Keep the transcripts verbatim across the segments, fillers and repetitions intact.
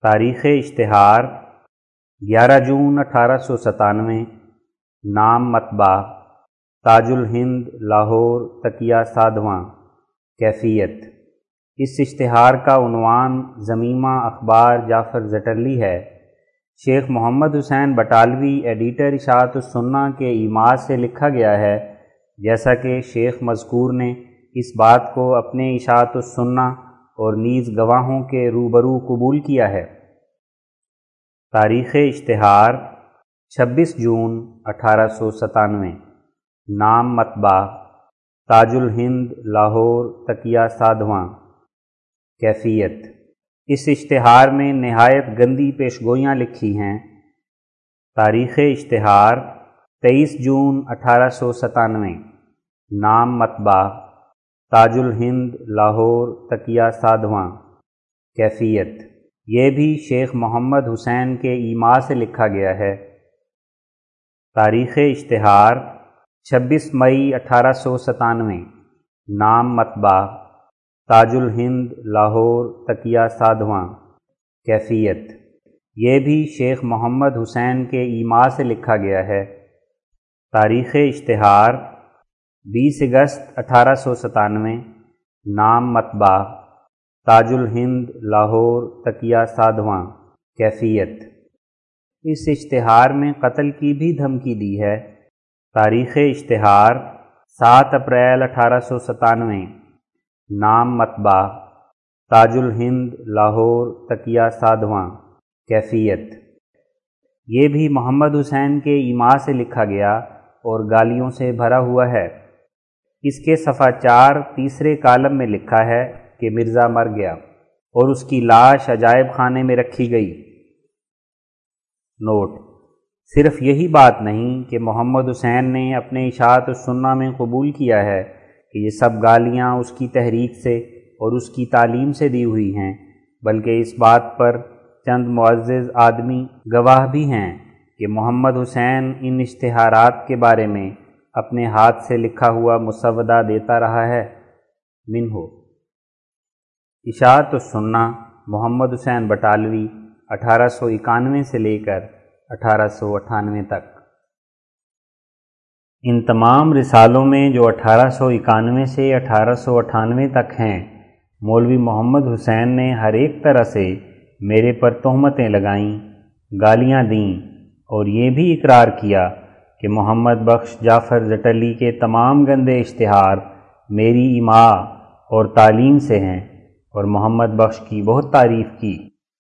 تاریخ اشتہار گیارہ جون اٹھارہ سو ستانوے۔ نام مطبع تاج الہند لاہور تکیہ سادھواں۔ کیفیت: اس اشتہار کا عنوان ضمیمہ اخبار جعفر زٹلی ہے۔ شیخ محمد حسین بٹالوی ایڈیٹر اشاعت السنہ کے ایما سے لکھا گیا ہے، جیسا کہ شیخ مذکور نے اس بات کو اپنے اشاعت السنہ اور نیز گواہوں کے روبرو قبول کیا ہے۔ تاریخ اشتہار چھبیس جون اٹھارہ سو ستانوے۔ نام مطبع تاج الہند لاہور تکیہ سادھواں۔ کیفیت: اس اشتہار میں نہایت گندی پیشگوئیاں لکھی ہیں۔ تاریخ اشتہار تیئیس جون اٹھارہ سو ستانوے۔ نام مطبع تاج الہند لاہور تکیہ سادھواں۔ کیفیت: یہ بھی شیخ محمد حسین کے ایما سے لکھا گیا ہے۔ تاریخ اشتہار چھبیس مئی اٹھارہ سو ستانوے۔ نام مطبع تاج الہند لاہور تکیہ سادھواں۔ کیفیت: یہ بھی شیخ محمد حسین کے ایما سے لکھا گیا ہے۔ تاریخ اشتہار بیس اگست اٹھارہ سو ستانوے۔ نام مطبع تاج الہند لاہور تکیہ سادھواں۔ کیفیت: اس اشتہار میں قتل کی بھی دھمکی دی ہے۔ تاریخ اشتہار سات اپریل اٹھارہ سو ستانوے۔ نام مطبع تاج الہند لاہور تکیہ سادھواں۔ کیفیت: یہ بھی محمد حسین کے ایما سے لکھا گیا اور گالیوں سے بھرا ہوا ہے۔ اس کے صفحہ چار تیسرے کالم میں لکھا ہے کہ مرزا مر گیا اور اس کی لاش عجائب خانے میں رکھی گئی۔ نوٹ: صرف یہی بات نہیں کہ محمد حسین نے اپنے اشاعت السنہ میں قبول کیا ہے کہ یہ سب گالیاں اس کی تحریک سے اور اس کی تعلیم سے دی ہوئی ہیں، بلکہ اس بات پر چند معزز آدمی گواہ بھی ہیں کہ محمد حسین ان اشتہارات کے بارے میں اپنے ہاتھ سے لکھا ہوا مسودہ دیتا رہا ہے۔ منہ اشاعت السنہ محمد حسین بٹالوی اٹھارہ سو اکانوے سے لے کر اٹھارہ سو اٹھانوے تک۔ ان تمام رسالوں میں جو اٹھارہ سو اکانوے سے اٹھارہ سو اٹھانوے تک ہیں، مولوی محمد حسین نے ہر ایک طرح سے میرے پر تہمتیں لگائیں، گالیاں دیں اور یہ بھی اقرار کیا کہ محمد بخش جعفر زٹلی کے تمام گندے اشتہار میری ایما اور تعلیم سے ہیں، اور محمد بخش کی بہت تعریف کی۔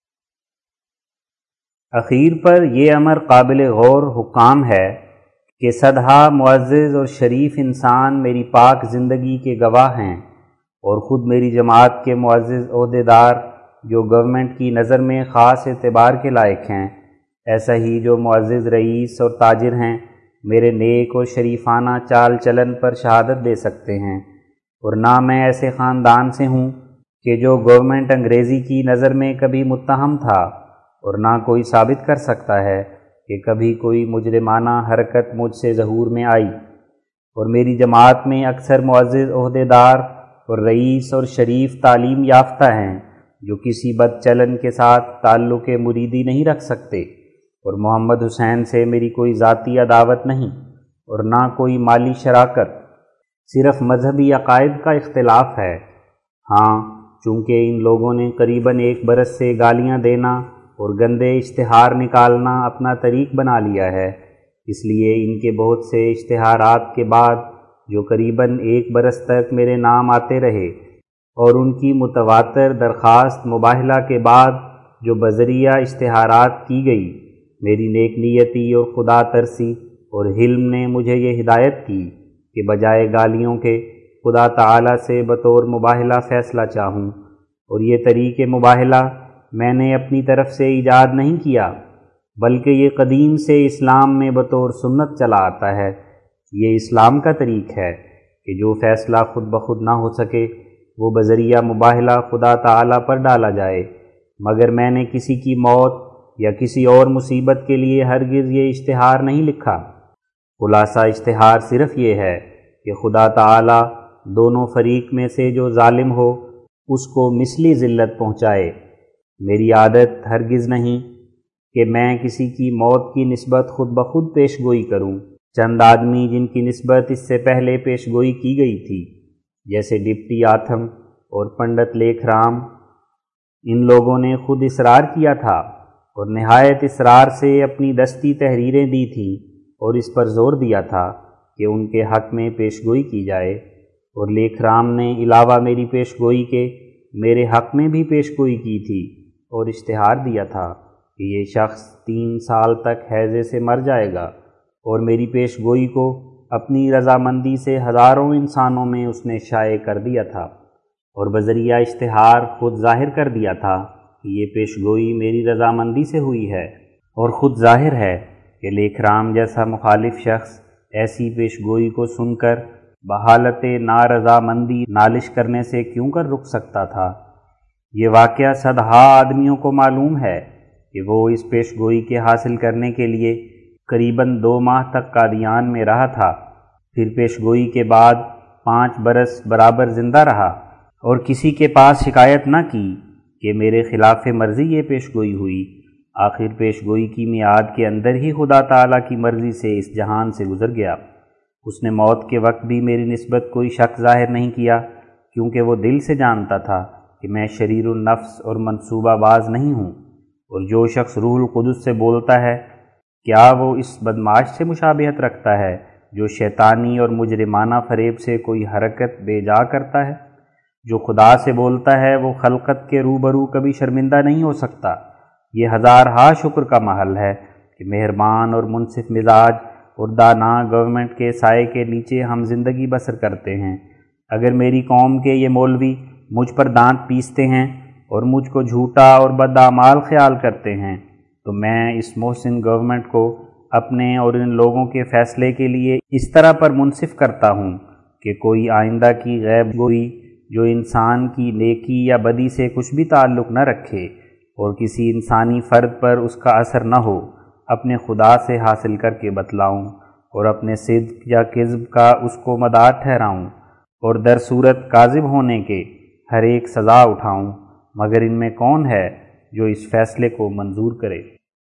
اخیر پر یہ امر قابل غور حکام ہے کہ صدہا معزز اور شریف انسان میری پاک زندگی کے گواہ ہیں، اور خود میری جماعت کے معزز عہدیدار جو گورنمنٹ کی نظر میں خاص اعتبار کے لائق ہیں، ایسا ہی جو معزز رئیس اور تاجر ہیں، میرے نیک اور شریفانہ چال چلن پر شہادت دے سکتے ہیں، اور نہ میں ایسے خاندان سے ہوں کہ جو گورنمنٹ انگریزی کی نظر میں کبھی متہم تھا، اور نہ کوئی ثابت کر سکتا ہے کہ کبھی کوئی مجرمانہ حرکت مجھ سے ظہور میں آئی، اور میری جماعت میں اکثر معزز عہدیدار اور رئیس اور شریف تعلیم یافتہ ہیں جو کسی بد چلن کے ساتھ تعلق مریدی نہیں رکھ سکتے، اور محمد حسین سے میری کوئی ذاتی عداوت نہیں اور نہ کوئی مالی شراکت، صرف مذہبی عقائد کا اختلاف ہے۔ ہاں، چونکہ ان لوگوں نے قریباً ایک برس سے گالیاں دینا اور گندے اشتہار نکالنا اپنا طریق بنا لیا ہے، اس لیے ان کے بہت سے اشتہارات کے بعد جو قریباً ایک برس تک میرے نام آتے رہے، اور ان کی متواتر درخواست مباہلہ کے بعد جو بذریعہ اشتہارات کی گئی، میری نیک نیتی اور خدا ترسی اور حلم نے مجھے یہ ہدایت کی کہ بجائے گالیوں کے خدا تعالی سے بطور مباہلہ فیصلہ چاہوں، اور یہ طریق مباہلہ میں نے اپنی طرف سے ایجاد نہیں کیا، بلکہ یہ قدیم سے اسلام میں بطور سنت چلا آتا ہے۔ یہ اسلام کا طریق ہے کہ جو فیصلہ خود بخود نہ ہو سکے وہ بذریعہ مباہلہ خدا تعالی پر ڈالا جائے، مگر میں نے کسی کی موت یا کسی اور مصیبت کے لیے ہرگز یہ اشتہار نہیں لکھا۔ خلاصہ اشتہار صرف یہ ہے کہ خدا تعالی دونوں فریق میں سے جو ظالم ہو اس کو مثلی ذلت پہنچائے، میری عادت ہرگز نہیں کہ میں کسی کی موت کی نسبت خود بخود پیش گوئی کروں۔ چند آدمی جن کی نسبت اس سے پہلے پیش گوئی کی گئی تھی، جیسے ڈپٹی آتھم اور پنڈت لیکھ رام، ان لوگوں نے خود اصرار کیا تھا اور نہایت اصرار سے اپنی دستی تحریریں دی تھیں اور اس پر زور دیا تھا کہ ان کے حق میں پیش گوئی کی جائے، اور لیکھ رام نے علاوہ میری پیش گوئی کے میرے حق میں بھی پیش گوئی کی تھی اور اشتہار دیا تھا کہ یہ شخص تین سال تک ہیضے سے مر جائے گا، اور میری پیش گوئی کو اپنی رضامندی سے ہزاروں انسانوں میں اس نے شائع کر دیا تھا، اور بذریعہ اشتہار خود ظاہر کر دیا تھا کہ یہ پیش گوئی میری رضامندی سے ہوئی ہے، اور خود ظاہر ہے کہ لیکھ رام جیسا مخالف شخص ایسی پیش گوئی کو سن کر بحالت نارضامندی نالش کرنے سے کیوں کر رک سکتا تھا۔ یہ واقعہ صدہا آدمیوں کو معلوم ہے کہ وہ اس پیش گوئی کے حاصل کرنے کے لیے قریباً دو ماہ تک قادیان میں رہا تھا، پھر پیش گوئی کے بعد پانچ برس برابر زندہ رہا اور کسی کے پاس شکایت نہ کی کہ میرے خلاف مرضی یہ پیش گوئی ہوئی۔ آخر پیش گوئی کی میعاد کے اندر ہی خدا تعالیٰ کی مرضی سے اس جہان سے گزر گیا۔ اس نے موت کے وقت بھی میری نسبت کوئی شک ظاہر نہیں کیا، کیونکہ وہ دل سے جانتا تھا کہ میں شریر النفس اور منصوبہ باز نہیں ہوں، اور جو شخص روح القدس سے بولتا ہے کیا وہ اس بدمعاش سے مشابہت رکھتا ہے جو شیطانی اور مجرمانہ فریب سے کوئی حرکت بے جا کرتا ہے؟ جو خدا سے بولتا ہے وہ خلقت کے روبرو کبھی شرمندہ نہیں ہو سکتا۔ یہ ہزارہا شکر کا محل ہے کہ مہربان اور منصف مزاج اور دانا گورنمنٹ کے سائے کے نیچے ہم زندگی بسر کرتے ہیں۔ اگر میری قوم کے یہ مولوی مجھ پر دانت پیستے ہیں اور مجھ کو جھوٹا اور بدعمال خیال کرتے ہیں، تو میں اس محسن گورنمنٹ کو اپنے اور ان لوگوں کے فیصلے کے لیے اس طرح پر منصف کرتا ہوں کہ کوئی آئندہ کی غیب گوئی جو انسان کی نیکی یا بدی سے کچھ بھی تعلق نہ رکھے اور کسی انسانی فرد پر اس کا اثر نہ ہو، اپنے خدا سے حاصل کر کے بتلاؤں اور اپنے صدق یا کذب کا اس کو مدار ٹھہراؤں، اور در صورت کاذب ہونے کے ہر ایک سزا اٹھاؤں، مگر ان میں کون ہے جو اس فیصلے کو منظور کرے؟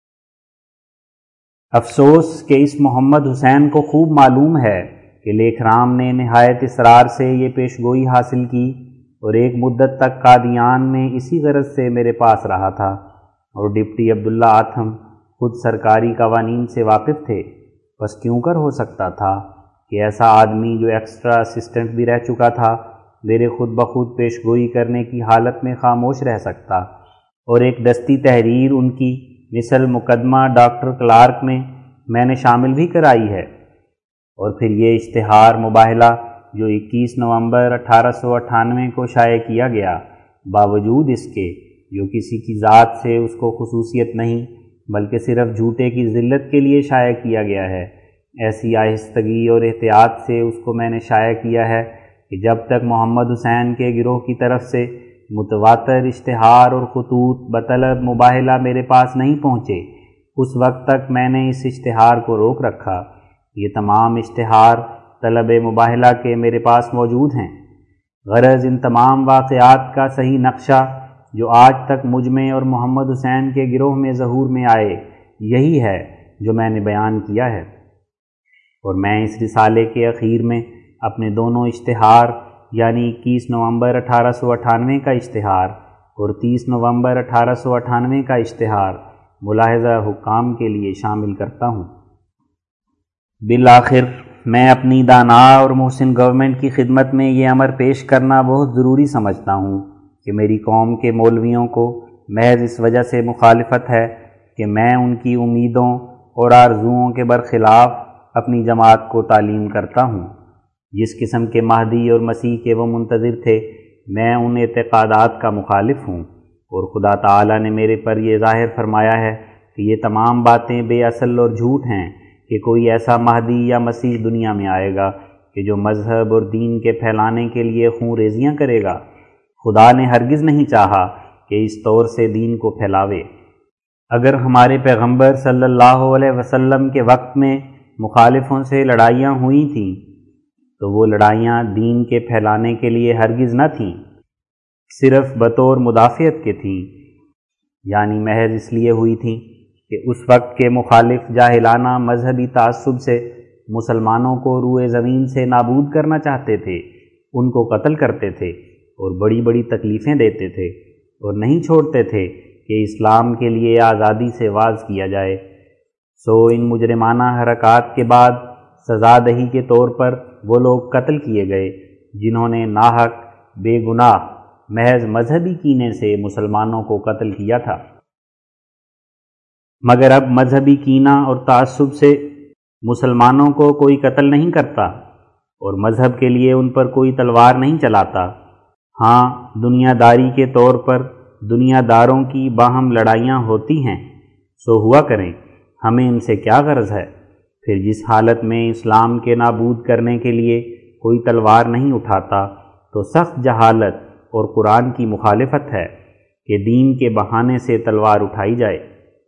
افسوس کہ اس محمد حسین کو خوب معلوم ہے کہ لیکھ رام نے نہایت اصرار سے یہ پیش گوئی حاصل کی اور ایک مدت تک قادیان میں اسی غرض سے میرے پاس رہا تھا، اور ڈپٹی عبداللہ آتھم خود سرکاری قوانین سے واقف تھے۔ بس کیوں کر ہو سکتا تھا کہ ایسا آدمی جو ایکسٹرا اسسٹنٹ بھی رہ چکا تھا میرے خود بخود پیش گوئی کرنے کی حالت میں خاموش رہ سکتا، اور ایک دستی تحریر ان کی مثل مقدمہ ڈاکٹر کلارک میں میں نے شامل بھی کرائی ہے، اور پھر یہ اشتہار مباہلہ جو اکیس نومبر اٹھارہ سو اٹھانوے کو شائع کیا گیا، باوجود اس کے جو کسی کی ذات سے اس کو خصوصیت نہیں بلکہ صرف جھوٹے کی ذلت کے لیے شائع کیا گیا ہے، ایسی آہستگی اور احتیاط سے اس کو میں نے شائع کیا ہے کہ جب تک محمد حسین کے گروہ کی طرف سے متواتر اشتہار اور خطوط بطلب مباہلہ میرے پاس نہیں پہنچے، اس وقت تک میں نے اس اشتہار کو روک رکھا۔ یہ تمام اشتہار طلب مباہلہ کے میرے پاس موجود ہیں۔ غرض ان تمام واقعات کا صحیح نقشہ جو آج تک مجھ میں اور محمد حسین کے گروہ میں ظہور میں آئے، یہی ہے جو میں نے بیان کیا ہے، اور میں اس رسالے کے اخیر میں اپنے دونوں اشتہار یعنی اکیس نومبر اٹھارہ سو اٹھانوے کا اشتہار اور تیس نومبر اٹھارہ سو اٹھانوے کا اشتہار ملاحظہ حکام کے لیے شامل کرتا ہوں۔ بالآخر میں اپنی دانا اور محسن گورنمنٹ کی خدمت میں یہ امر پیش کرنا بہت ضروری سمجھتا ہوں کہ میری قوم کے مولویوں کو محض اس وجہ سے مخالفت ہے کہ میں ان کی امیدوں اور آرزوؤں کے برخلاف اپنی جماعت کو تعلیم کرتا ہوں۔ جس قسم کے مہدی اور مسیح کے وہ منتظر تھے، میں ان اعتقادات کا مخالف ہوں، اور خدا تعالیٰ نے میرے پر یہ ظاہر فرمایا ہے کہ یہ تمام باتیں بے اصل اور جھوٹ ہیں کہ کوئی ایسا مہدی یا مسیح دنیا میں آئے گا کہ جو مذہب اور دین کے پھیلانے کے لیے خون ریزیاں کرے گا۔ خدا نے ہرگز نہیں چاہا کہ اس طور سے دین کو پھیلاوے۔ اگر ہمارے پیغمبر صلی اللہ علیہ وسلم کے وقت میں مخالفوں سے لڑائیاں ہوئی تھیں تو وہ لڑائیاں دین کے پھیلانے کے لیے ہرگز نہ تھیں، صرف بطور مدافعت کے تھیں۔ یعنی محض اس لیے ہوئی تھیں کہ اس وقت کے مخالف جاہلانہ مذہبی تعصب سے مسلمانوں کو روئے زمین سے نابود کرنا چاہتے تھے، ان کو قتل کرتے تھے اور بڑی بڑی تکلیفیں دیتے تھے، اور نہیں چھوڑتے تھے کہ اسلام کے لیے آزادی سے واز کیا جائے۔ سو ان مجرمانہ حرکات کے بعد سزا دہی کے طور پر وہ لوگ قتل کیے گئے جنہوں نے ناحق بے گناہ محض مذہبی کینے سے مسلمانوں کو قتل کیا تھا۔ مگر اب مذہبی کینہ اور تعصب سے مسلمانوں کو کوئی قتل نہیں کرتا اور مذہب کے لیے ان پر کوئی تلوار نہیں چلاتا۔ ہاں، دنیا داری کے طور پر دنیا داروں کی باہم لڑائیاں ہوتی ہیں، سو ہوا کریں، ہمیں ان سے کیا غرض ہے۔ پھر جس حالت میں اسلام کے نابود کرنے کے لیے کوئی تلوار نہیں اٹھاتا تو سخت جہالت اور قرآن کی مخالفت ہے کہ دین کے بہانے سے تلوار اٹھائی جائے۔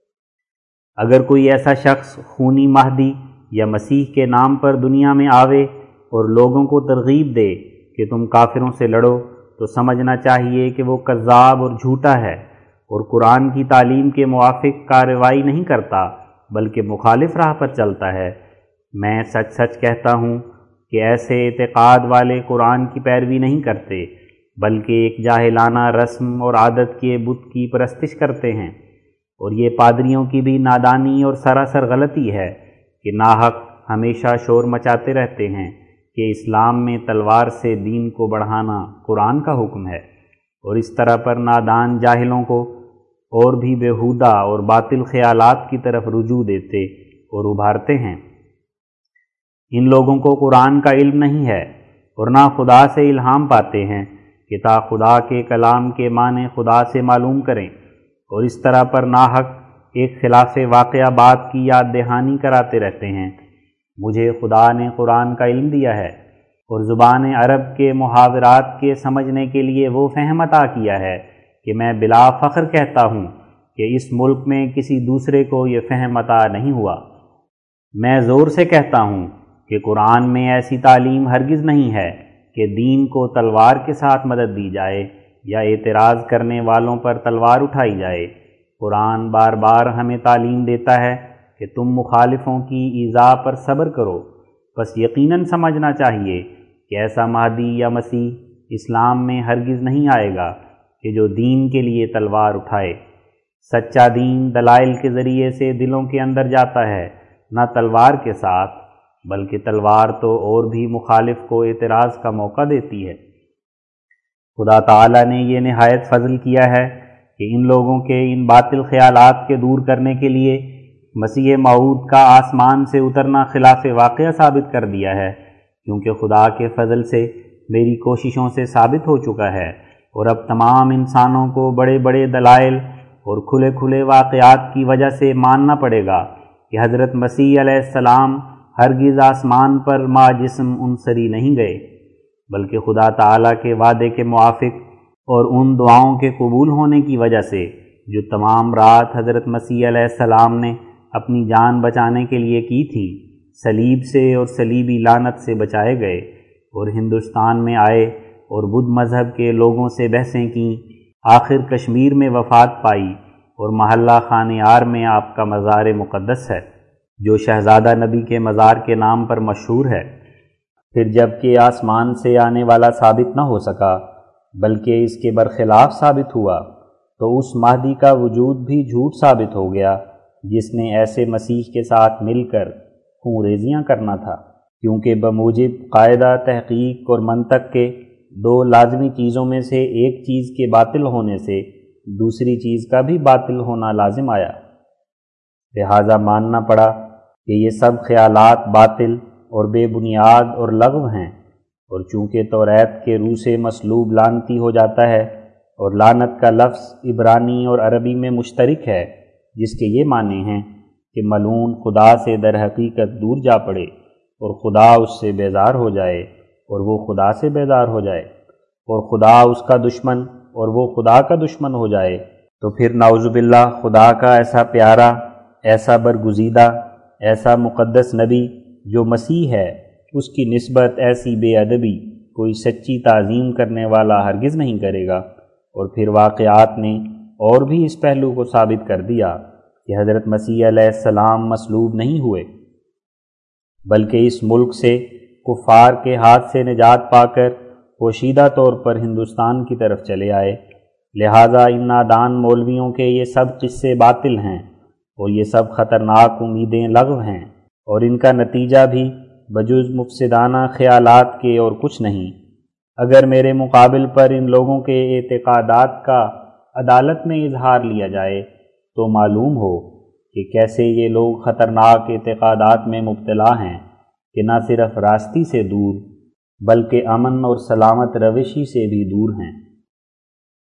اگر کوئی ایسا شخص خونی مہدی یا مسیح کے نام پر دنیا میں آوے اور لوگوں کو ترغیب دے کہ تم کافروں سے لڑو، تو سمجھنا چاہیے کہ وہ کذاب اور جھوٹا ہے اور قرآن کی تعلیم کے موافق کارروائی نہیں کرتا بلکہ مخالف راہ پر چلتا ہے۔ میں سچ سچ کہتا ہوں کہ ایسے اعتقاد والے قرآن کی پیروی نہیں کرتے بلکہ ایک جاہلانہ رسم اور عادت کے بت کی پرستش کرتے ہیں، اور یہ پادریوں کی بھی نادانی اور سراسر غلطی ہے کہ ناحق ہمیشہ شور مچاتے رہتے ہیں کہ اسلام میں تلوار سے دین کو بڑھانا قرآن کا حکم ہے، اور اس طرح پر نادان جاہلوں کو اور بھی بیہودہ اور باطل خیالات کی طرف رجوع دیتے اور ابھارتے ہیں۔ ان لوگوں کو قرآن کا علم نہیں ہے اور نہ خدا سے الہام پاتے ہیں کہ تا خدا کے کلام کے معنی خدا سے معلوم کریں، اور اس طرح پر ناحق ایک خلاف واقعہ بات کی یاد دہانی کراتے رہتے ہیں۔ مجھے خدا نے قرآن کا علم دیا ہے اور زبان عرب کے محاورات کے سمجھنے کے لیے وہ فہم عطا کیا ہے کہ میں بلا فخر کہتا ہوں کہ اس ملک میں کسی دوسرے کو یہ فہم عطا نہیں ہوا۔ میں زور سے کہتا ہوں کہ قرآن میں ایسی تعلیم ہرگز نہیں ہے کہ دین کو تلوار کے ساتھ مدد دی جائے یا اعتراض کرنے والوں پر تلوار اٹھائی جائے۔ قرآن بار بار ہمیں تعلیم دیتا ہے کہ تم مخالفوں کی ایذا پر صبر کرو، بس یقیناً سمجھنا چاہیے کہ ایسا مہدی یا مسیح اسلام میں ہرگز نہیں آئے گا کہ جو دین کے لیے تلوار اٹھائے۔ سچا دین دلائل کے ذریعے سے دلوں کے اندر جاتا ہے، نہ تلوار کے ساتھ، بلکہ تلوار تو اور بھی مخالف کو اعتراض کا موقع دیتی ہے۔ خدا تعالیٰ نے یہ نہایت فضل کیا ہے کہ ان لوگوں کے ان باطل خیالات کے دور کرنے کے لیے مسیح موعود کا آسمان سے اترنا خلاف واقعہ ثابت کر دیا ہے، کیونکہ خدا کے فضل سے میری کوششوں سے ثابت ہو چکا ہے، اور اب تمام انسانوں کو بڑے بڑے دلائل اور کھلے کھلے واقعات کی وجہ سے ماننا پڑے گا کہ حضرت مسیح علیہ السلام ہرگز آسمان پر ما جسم انصری نہیں گئے، بلکہ خدا تعالیٰ کے وعدے کے موافق اور ان دعاؤں کے قبول ہونے کی وجہ سے جو تمام رات حضرت مسیح علیہ السلام نے اپنی جان بچانے کے لیے کی تھی، صلیب سے اور صلیبی لعنت سے بچائے گئے، اور ہندوستان میں آئے اور بدھ مذہب کے لوگوں سے بحثیں کیں، آخر کشمیر میں وفات پائی، اور محلہ خانیار میں آپ کا مزار مقدس ہے جو شہزادہ نبی کے مزار کے نام پر مشہور ہے۔ پھر جب کہ آسمان سے آنے والا ثابت نہ ہو سکا بلکہ اس کے برخلاف ثابت ہوا، تو اس مہدی کا وجود بھی جھوٹ ثابت ہو گیا جس نے ایسے مسیح کے ساتھ مل کر خون ریزیاں کرنا تھا، کیونکہ بموجب قاعدہ تحقیق اور منطق کے دو لازمی چیزوں میں سے ایک چیز کے باطل ہونے سے دوسری چیز کا بھی باطل ہونا لازم آیا، لہذا ماننا پڑا کہ یہ سب خیالات باطل اور بے بنیاد اور لغو ہیں، اور چونکہ توریت کے روح سے مسلوب لعنتی ہو جاتا ہے، اور لعنت کا لفظ عبرانی اور عربی میں مشترک ہے جس کے یہ معنی ہیں کہ ملعون خدا سے در حقیقت دور جا پڑے اور خدا اس سے بیزار ہو جائے اور وہ خدا سے بیزار ہو جائے، اور خدا اس کا دشمن اور وہ خدا کا دشمن ہو جائے، تو پھر نعوذ باللہ خدا کا ایسا پیارا، ایسا برگزیدہ، ایسا مقدس نبی جو مسیح ہے، اس کی نسبت ایسی بے ادبی کوئی سچی تعظیم کرنے والا ہرگز نہیں کرے گا۔ اور پھر واقعات نے اور بھی اس پہلو کو ثابت کر دیا کہ حضرت مسیح علیہ السلام مصلوب نہیں ہوئے، بلکہ اس ملک سے کفار کے ہاتھ سے نجات پا کر پوشیدہ طور پر ہندوستان کی طرف چلے آئے۔ لہٰذا ان نادان مولویوں کے یہ سب قصے باطل ہیں اور یہ سب خطرناک امیدیں لغو ہیں، اور ان کا نتیجہ بھی بجز مفسدانہ خیالات کے اور کچھ نہیں۔ اگر میرے مقابل پر ان لوگوں کے اعتقادات کا عدالت میں اظہار لیا جائے تو معلوم ہو کہ کیسے یہ لوگ خطرناک اعتقادات میں مبتلا ہیں کہ نہ صرف راستی سے دور بلکہ امن اور سلامت روشی سے بھی دور ہیں۔